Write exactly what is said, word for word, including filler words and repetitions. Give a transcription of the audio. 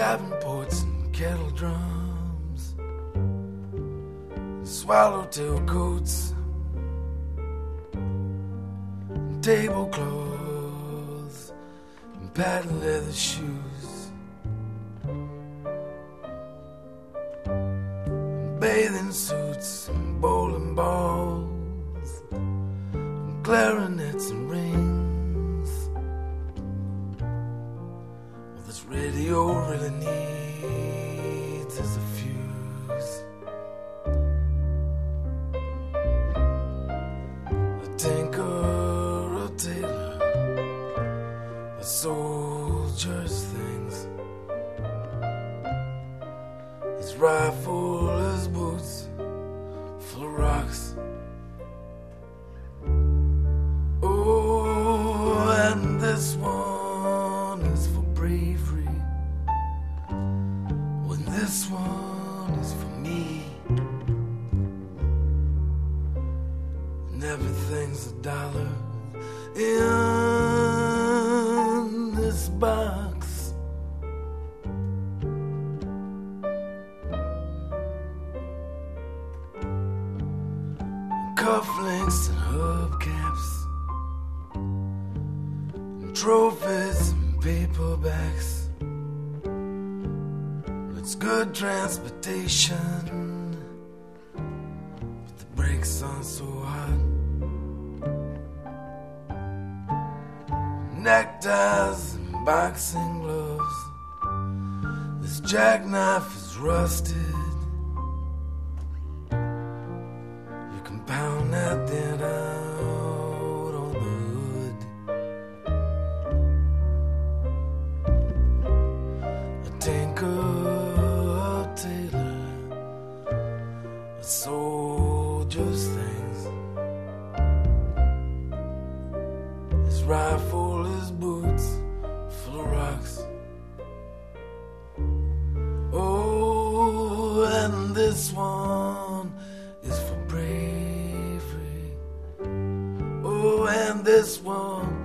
Davenports and kettle drums, swallowtail coats, and tablecloths, and patent leather shoes, and bathing suits, and bowling balls, and clarinets and rings. Well, this radio really needs is a fuse. A tinker, a tailor, a soldier's things. His rifle, his boots, full of rocks. Oh, and this one is for bravery. When this one is for me. And everything's a dollar in this box. Cufflinks and hubcaps, and trophies and paperbacks. It's good transportation, but the brakes aren't so hot. Neckties and boxing gloves. This jackknife is rusted. You can pound that thing out on the hood. A tinker, a tailor, a soldier's things. His rifle, his boots, full of rocks. Oh, and this one is for bravery. Oh, and this one